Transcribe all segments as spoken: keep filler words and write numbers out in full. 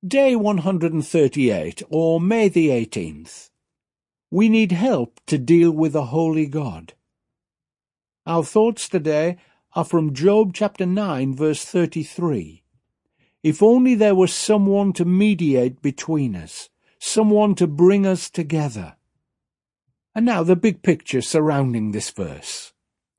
Day one hundred thirty-eight, or May the eighteenth. We need help to deal with a holy God. Our thoughts today are from Job chapter nine, verse thirty-three. If only there was someone to mediate between us, someone to bring us together. And now the big picture surrounding this verse.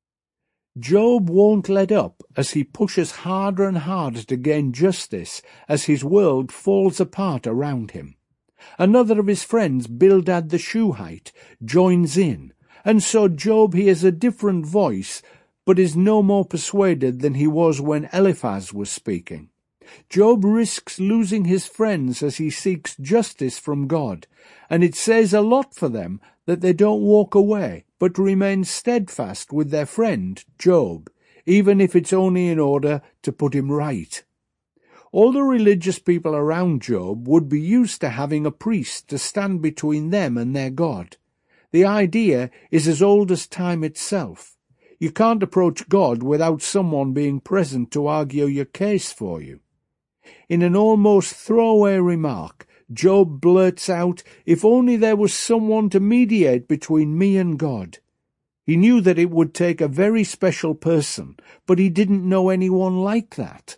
Job won't let up as he pushes harder and harder to gain justice as his world falls apart around him. Another of his friends, Bildad the Shuhite, joins in, and so Job hears a different voice, but is no more persuaded than he was when Eliphaz was speaking. Job risks losing his friends as he seeks justice from God, and it says a lot for them that they don't walk away, but remain steadfast with their friend, Job, even if it's only in order to put him right. All the religious people around Job would be used to having a priest to stand between them and their God. The idea is as old as time itself. You can't approach God without someone being present to argue your case for you. In an almost throwaway remark, Job blurts out, "If only there was someone to mediate between me and God." He knew that it would take a very special person, but he didn't know anyone like that.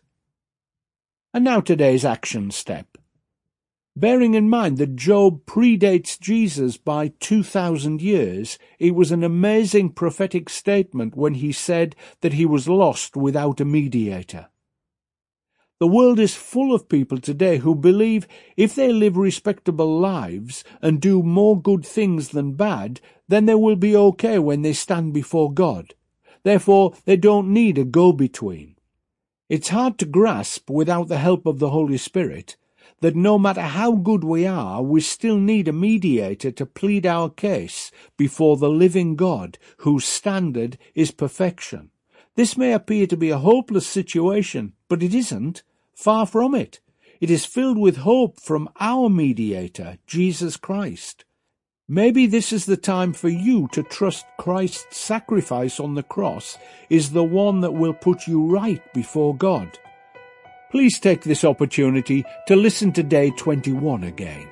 And now today's action step. Bearing in mind that Job predates Jesus by two thousand years, it was an amazing prophetic statement when he said that he was lost without a mediator. The world is full of people today who believe if they live respectable lives and do more good things than bad, then they will be okay when they stand before God. Therefore, they don't need a go-between. It's hard to grasp without the help of the Holy Spirit that no matter how good we are, we still need a mediator to plead our case before the living God, whose standard is perfection. This may appear to be a hopeless situation, but it isn't. Far from it. It is filled with hope from our mediator, Jesus Christ. Maybe this is the time for you to trust Christ's sacrifice on the cross is the one that will put you right before God. Please take this opportunity to listen to day twenty-one again.